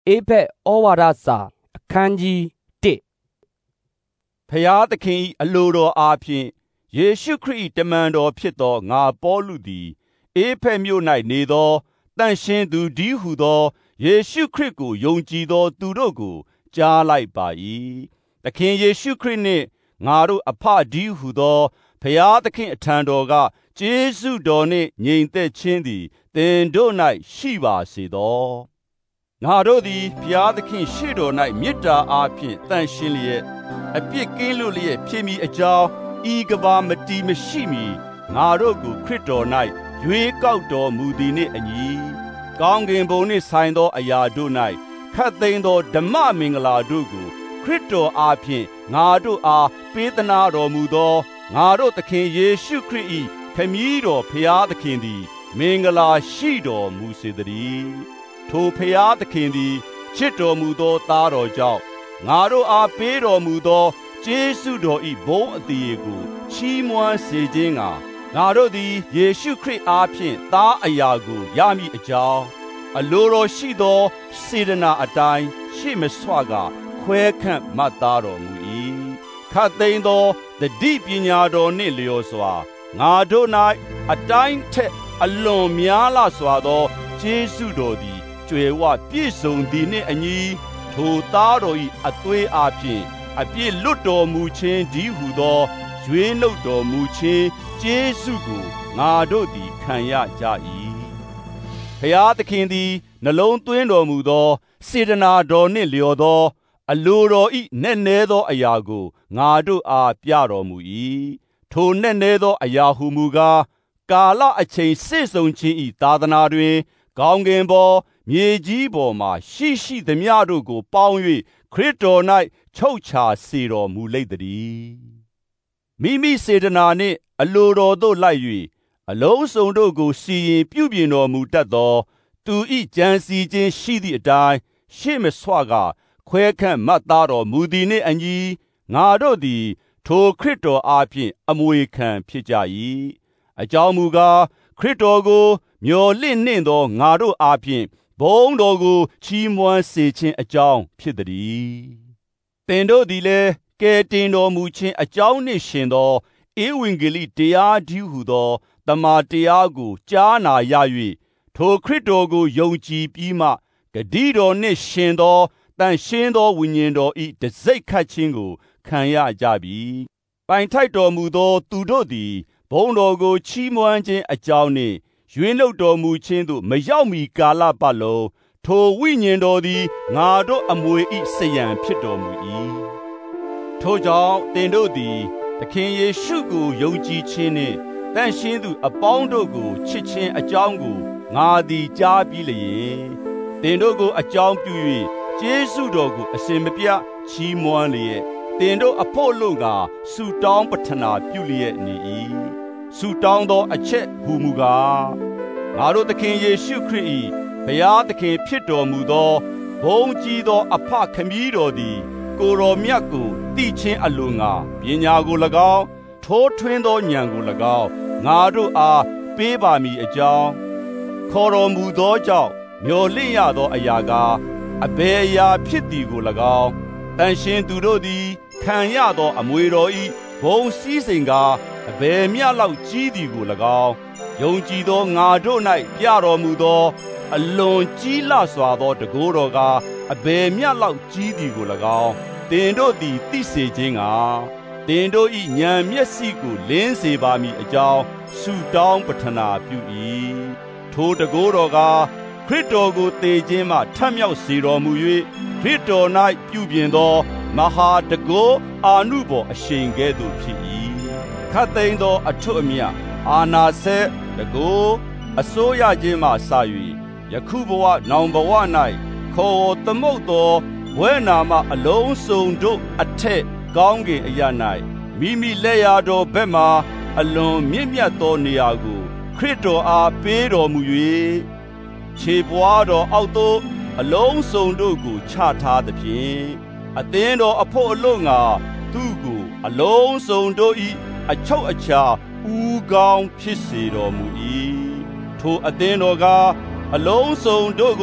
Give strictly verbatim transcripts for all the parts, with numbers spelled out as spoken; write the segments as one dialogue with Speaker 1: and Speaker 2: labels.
Speaker 1: အေဖက်ဩဝါဒစာအခန်းကြီးတစ်ဖျားသခင်၏အလိုတော်အားဖြင့်ယေရှုခရစ်၏တမန်တော်ဖြစ်သောငါပေါလုသည်အေဖက်မြို့၌နေသောတန်ရှင်းသူဒီဟုသောယေရှုခရစ်ကိုယုံကြည်သောသူတို့ကိုကြားလိုက်ပါ၏သခင်ယေရှုခရစ်နှင့်ငါတို့အဖဒီဟုသောဖျားသခင်အထံတော်ကကျေးဇူးတော်နှင့်ငြိမ်သက်ခြင်းသည်သင်တို့၌ရှိပါစေသောငါတို့သည်ဘုရားသခင်ရှေ့တော်၌မေတ္တာအားဖြင့်တန်ရှင်းလျက်အပြစ်ကင်းလွတ်လျက်ဖြစ်မိအကြောင်းဤကဘာမတီမရှိမီငါတို့ကိုခရစ်တော်၌ရွေးကောက်တော်မူသည်နှင့်အညီကောင်းကင်ဘုံနှင့်ဆိုင်သောအရာတို့၌ခတ်သိမ်းသောဓမ္မမင်္ဂလာတို့ကိုခရစ်တော်အားဖြင့်ငါတို့အားပေးသနာတော်မူသောငါတို့သခင်ယေရှုခရစ်၏ခမည်းတော်ဘုရားသခင်သည်မင်္ဂလာရှိတော်မူစေတည်းထိုဖျားသခင်သည်ချစ်တော်မူသောသားတော်ကြောင့်ငါတို့အားပေးတော်မူသောကျေးဇူးတော်၏ဘုန်းအသရေကိုချီးမွမ်းစေခြင်းကငါတို့သည်ယေရှုခရစ်အားဖြင့်သားအရာကိုရမည်အကြောင်းအလိုတော်ရှိသောစေတနာအတိုင်းရှေ့မဆွကခွဲခန့်မှတ်သားတော်မူ၏ခတ်သိမ်းသောတတိပညာတော်နှင့်လျော်စွာငါတို့၌အတိုင်းထက်အလွန်များလာစွာသောကျေးဇူးတော်သည်ကျွယ်ဝပြည့်စုံသည်နှင့်အညီထိုသားတော်၏အသွေးအားဖြင့်အပြည့်လွတ်တော်မူခြင်းဒီဟုသောရွေးနှုတ်တော်မူခြင်းကျေးဇူးကိုငါတို့သည်ခံရကြ၏ဖျားသခင်သည်နှလုံးသွင်းတော်မူသောစေတနာတော်နှင့်လျော်သောအလိုတော်၏နက်နဲသောအရာကိုငါတို့အားပြတော်မူ၏ထိုနက်နဲသောအရာဟုမူကားကာလအချိန်စေ့စုံခြင်း၏သာသနာတွင်ကောင်းကင်ပေါ်မြေကြီးပေါ်မှရှိရှိသမျှတို့ကိုပေါင်း၍ခရစ်တော်၌ချုပ်ချာစေတော်မူလိမ့်သတည်းမိမိစေတနာနှင့်အလိုတော်သို့လိုက်၍အလုံးစုံတို့ကိုစီရင်ပြုပြင်တော်မူတတ်သောသူ၏ကြံစီခြင်းရှိသည့်အတိုင်းရှေ့မဆွကခွဲခန့်မှတ်သားတော်မူသည်နှင့်အညီငါတို့သည်ထိုခရစ်တော်အားဖြင့်အမွေခံဖြစ်ကြ၏အကြောင်းမူကားခရစ်တော်ကိုမျှော်လင့်နှင့်သောငါတို့အားဖြင့်ဘုန်းတော်ကိုချီးမွမ်းစေခြင်းအကြောင်းဖြစ်သည်သင်တို့သည်လည်းကယ်တင်တော်မူခြင်းအကြောင်းနှင့်ရှင်သောဧဝံဂေလိတရားဒီဟုသောတမန်တရားကိုကြားနာရ၍ထိုခရစ်တော်ကိုယုံကြည်ပြီးမှဂတိတော်နှင့်ရှင်သောတန်ရှင်းသောဝိညာဉ်တော်၏တစိတ်ခတ်ခြင်းကိုခံရကြပြီပိုင်ထိုက်တော်မူသောသူတို့သည်ဘုန်းတော်ကိုချီးမွမ်းခြင်းအကြောင်းနှင့်ရွေးနှုတ်တော်မူခြင်းသို့မရောက်မီကာလပတ်လုံးထိုဝိညာဉ်တော်သည်ငါတို့အမွေ၏စရံဖြစ်တော်မူ၏ထိုကြောင့်သင်တို့သည်သခင်ယေရှုကိုယုံကြည်ခြင်းနှင့်တန်ရှင်းသူအပေါင်းတို့ကိုချစ်ခြင်းအကြောင်းကိုငါသည်ကြားပြီးလျင်သင်တို့ကိုအကြောင်းပြု၍ကျေးဇူးတော်ကိုအစဉ်မပြတ်ချီးမွမ်းလျက်သင်တို့အဖို့လို့ကဆုတောင်းပတနာပြုလျက်နေ၏ဆုတောင်းသောအချက်ဟူမူကားငါတို့သခင်ယေရှုခရစ်၏ဘုရားသခင်ဖြစ်တော်မူသောဘုန်းကြီးသောအဖခမည်းတော်သည်ကိုယ်တော်မြတ်ကိုသိခြင်းအလိုငါပညာကို၎င်းထိုးထွင်းသောဉာဏ်ကို၎င်းငါတို့အားပေးပါမည်အကြောင်းခေါ်တော်မူသောကြောင့်မျှော်လင့်ရသောအရာကအဘယ်အရာဖြစ်သည်ကို၎င်းတန်ရှင်းသူတို့သည်ခံရသောအမွေတော်၏ဘုံစည်းစိမ်ကအဘယ်မျှလောက်ကြီးသည်ကို၎င်းယုံကြည်သောငါတို့၌ပြတော်မူသောအလွန်ကြီးလစွာသောတကိုးတော်ကအဘယ်မျှလောက်ကြီးသည်ကို၎င်းသင်တို့သည်သိစေခြင်းကသင်တို့၏ဉာဏ်မျက်စိကိုလင်းစေပါမည်အကြောင်းဆုတောင်းပတနာပြု၏ထိုတကိုးတော်ကခရစ်တော်ကိုသေခြင်းမှထမြောက်စေတော်မူ၍ခရစ်တော်၌ပြုပြင်သောမဟာတကိုးအာနုဘော်အရှိန်ကဲ့သို့ဖြစ်၏ခတ်သိမ်းသောအထွတ်အမြတ်အာနာဆက်တကိုးအစိုးရခြင်းမှစ၍ယခုဘဝနောင်ဘဝ၌ခေါ်သမုတ်သောဘွဲ့နာမအလုံးစုံတို့အထက်ကောင်းကင်အရာ၌မိမိလက်ရာတော်ဘက်မှအလွန်မြင့်မြတ်သောနေရာကိုခရစ်တော်အားပေးတော်မူ၍ခြေပွားတော်အောက်သို့အလုံးစုံတို့ကိုချထားသဖြင့်အသင်းတော်အဖို့အလို့ငါသူ့ကိုအလုံးစုံတို့၏အချုပ်အခြာဦးကောင်းဖြစ်စေတော်မူ၏ထိုအသင်းတော်ကအလုံးစုံတို့ကို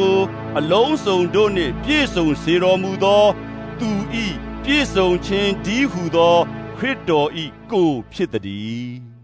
Speaker 1: အလုံးစုံတို့နှင့်ပြည့်စုံစေတော်မူသောသူ၏ပြည့်စုံခြင်းတည်းဟူသောခရစ်တော်၏ကိုယ်ဖြစ်သည်